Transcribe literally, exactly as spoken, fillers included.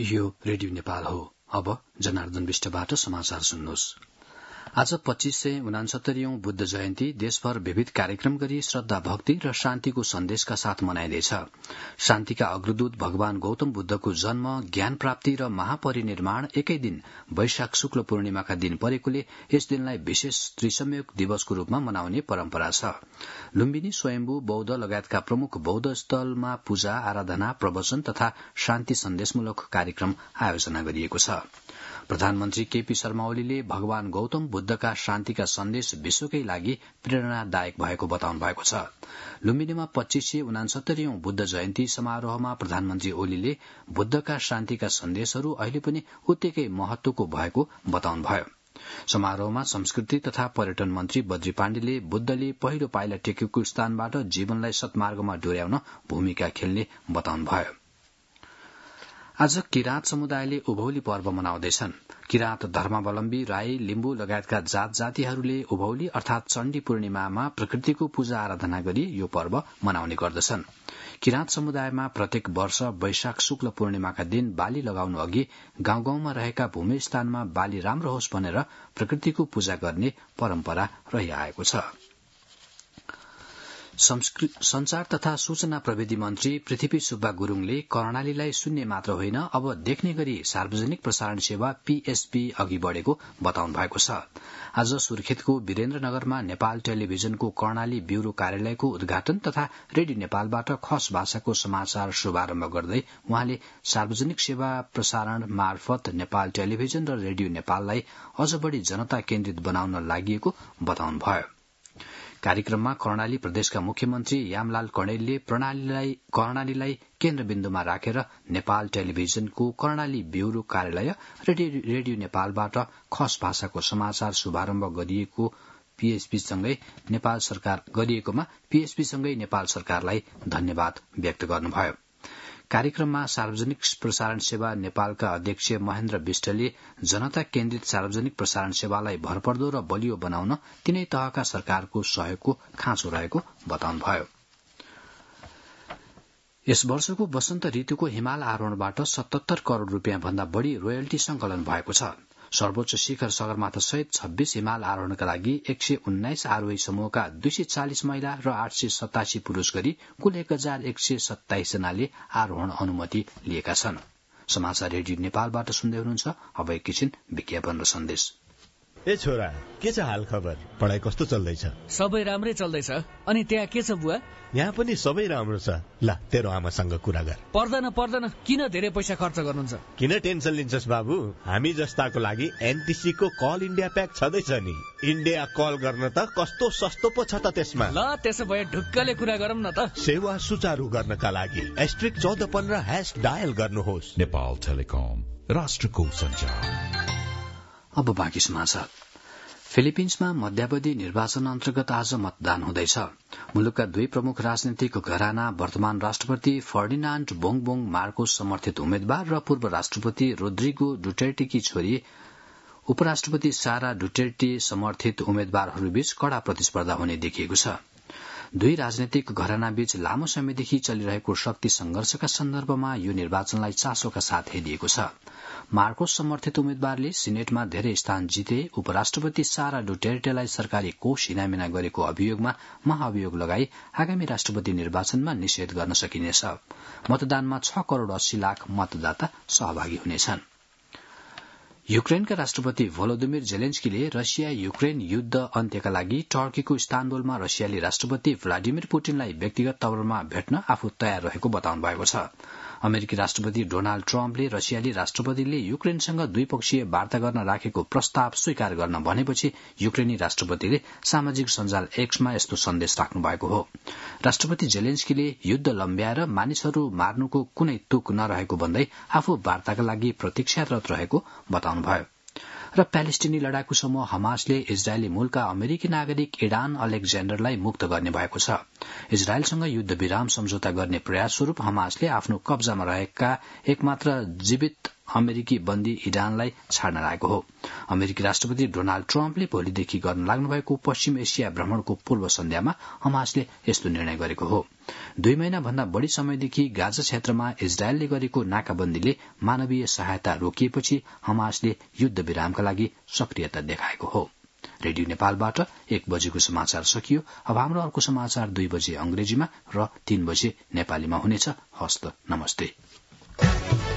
यो रेडियो नेपाल हो। अब जनार्दन विष्टबाट समाचार सुन्नुहोस्। आज पच्चीस सय उनासत्तरी औं बुद्ध जयन्ती देशभर विविध कार्यक्रम गरी श्रद्धा भक्ति र शान्तिको सन्देशका साथ मनाइँदैछ। शान्तिका अग्रदूत भगवान गौतम बुद्धको जन्म, ज्ञान प्राप्ति र महापरिनिर्माण एकै दिन वैशाख शुक्ल पूर्णिमाका दिन परेकोले यस दिनलाई विशेष त्रिसंयोग दिवसको रूपमा मनाउने परम्परा छ। लुम्बिनी, स्वयम्भू, बौद्ध लगायतका प्रमुख बौद्ध स्थलमा पूजा, आराधना, प्रवचन तथा शान्ति सन्देशमूलक कार्यक्रम आयोजना गरिएको छ। प्रधानमन्त्री केपी शर्मा ओलीले भगवान गौतम बुद्धका शान्तिका सन्देश विश्वकै लागि प्रेरणादायक भएको बताउनु भएको छ। लुम्बिनीमा पच्चीस सय उनासत्तरी औं बुद्ध जयन्ती समारोहमा प्रधानमन्त्री ओलीले बुद्धका शान्तिका सन्देशहरू अहिले पनि उत्तिकै महत्वको भएको बताउनुभयो। समारोहमा संस्कृति तथा पर्यटन मन्त्री बद्री पाण्डेले बुद्धले पहिलो पाइला टेकेको स्थानबाट जीवनलाई सत्मार्गमा डोर्याउन भूमिका खेल्ने बताउनुभयो। आज किराँत समुदायले उभौली पर्व मनाउँदैछन्। किराँत धर्मावलम्बी राई, लिम्बू लगायतका जात जातिहरूले उभौली अर्थात चण्डी पूर्णिमामा प्रकृतिको पूजा आराधना गरी यो पर्व मनाउने गर्दछन्। किराँत समुदायमा प्रत्येक वर्ष वैशाख शुक्ल पूर्णिमाका दिन बाली लगाउनु अघि गाउँ गाउँमा रहेका भूमि स्थानमा बाली राम्रो होस् भनेर प्रकृतिको पूजा गर्ने परम्परा रहिआएको छ। संचार तथा सूचना प्रविधि मन्त्री पृथ्वी सुब्बा गुरूङले कर्णालीलाई सुन्ने मात्र होइन, अब देख्ने गरी सार्वजनिक प्रसारण सेवा पीएसबी अघि बढ़ेको बताउनु भएको छ। आज सुर्खेतको वीरेन्द्रनगरमा नेपाल टेलिभिजनको कर्णाली ब्यूरो कार्यालयको उद्घाटन तथा रेडियो नेपालबाट खस भाषाको समाचार शुभारम्भ गर्दै उहाँले सार्वजनिक सेवा प्रसारण मार्फत नेपाल टेलिभिजन र रेडियो नेपाललाई अझ बढ़ी जनता केन्द्रित बनाउन लागि बताउनुभयो। कार्यक्रममा कर्णाली प्रदेशका मुख्यमन्त्री यामलाल कणेलले प्रणालीलाई कर्णालीलाई केन्द्रबिन्दुमा राखेर नेपाल टेलिभिजनको कर्णाली ब्यूरो कार्यालय रेडियो नेपालबाट खस भाषाको समाचार शुभारम्भ गरिएको पीएसबीसँगै नेपाल सरकार गरिएकोमा पीएसबीसँगै नेपाल सरकारलाई धन्यवाद व्यक्त गर्नुभयो। कार्यक्रममा सार्वजनिक प्रसारण सेवा नेपालका अध्यक्ष महेन्द्र विष्टले जनता केन्द्रित सार्वजनिक प्रसारण सेवालाई भरपर्दो र बलियो बनाउन तीनै तहका सरकारको सहयोगको खाँचो रहेको बताउनुभयो। यस वर्षको वसन्त ऋतुको हिमाल आरोहणबाट सतहत्तर करोड़ रूपियाँ भन्दा बढ़ी रोयल्टी संकलन भएको छ। सर्वोच्च शिखर सगरमाथा सहित छब्बीस हिमाल आरोहणका लागि एक सय उन्नाइस आरोही समूहका दुई सय चालिस महिला र आठ सय सतासी पुरूष गरी कुल एक हजार एक सय सत्ताइस जनाले आरोहण अनुमति लिएका छन्। समाचार रेडियो नेपालबाट सुन्दै हुनुहुन्छ। अब एकैछिन विज्ञापन र सन्देश। ए छोरा, के छ हाल खबर? पढाइ कस्तो चल्दैछ? सबै राम्रै चल्दैछ। अनि त्यहाँ के छ बुवा? यहाँ पनि सबै राम्रो छ। ल, तेरो आमासँग कुरा गर। पर्दैन पर्दैन, किन धेरै पैसा खर्च गर्नुहुन्छ? किन टेन्सन लिन्छस् बाबु? हामी जस्ताको लागि एनटीसी को कल इन्डिया प्याक छँदैछ नि। इन्डिया कल गर्न त कस्तो सस्तो पो छ त त्यसमा। ल, त्यसो भए ढुक्कले कुरा गरौँ न त। सेवा सुचारू गर्नका लागि एस्ट्रिक चौध पन्ध्र ह्याश डायल गर्नुहोस्। नेपाल टेलिकम, राष्ट्रको सञ्चार। अब बाँकी समाचार। फिलिपिन्समा मध्यावधि निर्वाचन अन्तर्गत आज मतदान हुँदैछ। मुलुकका दुई प्रमुख राजनीतिक घराना वर्तमान राष्ट्रपति फर्डिनान्ड बोङबोङ मार्कोस समर्थित उम्मेद्वार र पूर्व राष्ट्रपति रोड्रिगो डुटेर्टेकी छोरी उपराष्ट्रपति सारा डुटेर्टे समर्थित उम्मेद्वारहरूबीच कड़ा प्रतिस्पर्धा हुने देखिएको छ। दुई राजनीतिक घरानाबीच लामो समयदेखि चलिरहेको शक्ति संघर्षका सन्दर्भमा यो निर्वाचनलाई चासोका साथ हेरिएको छ। मार्कोस समर्थित उम्मेद्वारले सिनेटमा धेरै स्थान जिते उपराष्ट्रपति सारा डुटेर्टेलाई सरकारी कोष हिनामिना गरेको अभियोगमा महाअभियोग लगाई आगामी राष्ट्रपति निर्वाचनमा निषेध गर्न सकिनेछ। मतदानमा छ करोड़ अस्सी लाख मतदाता सहभागी हुनेछन्। युक्रेनका राष्ट्रपति भोलोदिमिर जेलेन्स्कीले रसिया युक्रेन युद्ध अन्त्यका लागि टर्कीको इस्तानबुलमा रसियाली राष्ट्रपति भ्लादिमिर पुटिनलाई व्यक्तिगत तवरमा भेट्न आफू तयार रहेको बताउनु भएको छ। अमेरिकी राष्ट्रपति डोनाल्ड ट्रम्पले रसियाली राष्ट्रपतिले युक्रेनसँग द्विपक्षीय वार्ता गर्न राखेको प्रस्ताव स्वीकार गर्न भनेपछि युक्रेनी राष्ट्रपतिले सामाजिक सञ्जाल एक्समा यस्तो सन्देश राख्नु भएको हो। राष्ट्रपति जेलेन्स्कीले युद्ध लम्ब्याएर मानिसहरू मार्नुको कुनै तुक नरहेको भन्दै आफू वार्ताका लागि प्रतीक्षारत रहेको बताउनुभयो। र प्यालेस्टिनी लडाकु समूह हमासले इजरायली मूलका अमेरिकी नागरिक इडान अलेक्जेन्डरलाई मुक्त गर्ने भएको छ। इजरायलसँग युद्ध विराम सम्झौता गर्ने प्रयास स्वरूप हमासले आफ्नो कब्जामा रहेका एकमात्र जीवित अमेरिकी बन्दी इडानलाई छाड्न लागेको हो। अमेरिकी राष्ट्रपति डोनाल्ड ट्रम्पले भोलिदेखि गर्न लाग्नुभएको पश्चिम एसिया भ्रमणको पूर्व सन्ध्यामा हमासले यस्तो निर्णय गरेको हो। दुई महिना भन्दा बढ़ी समयदेखि गाजा क्षेत्रमा इजरायलले गरेको नाकाबन्दीले मानवीय सहायता रोकिएपछि हमासले युद्ध विरामका लागि सक्रियता देखाएको हो। रेडियो नेपालबाट एक बजेको समाचार सकियो। अब हाम्रो अर्को समाचार दुई बजे अंग्रेजीमा र तीन बजे नेपालीमा हुनेछ। हस्त नमस्ते।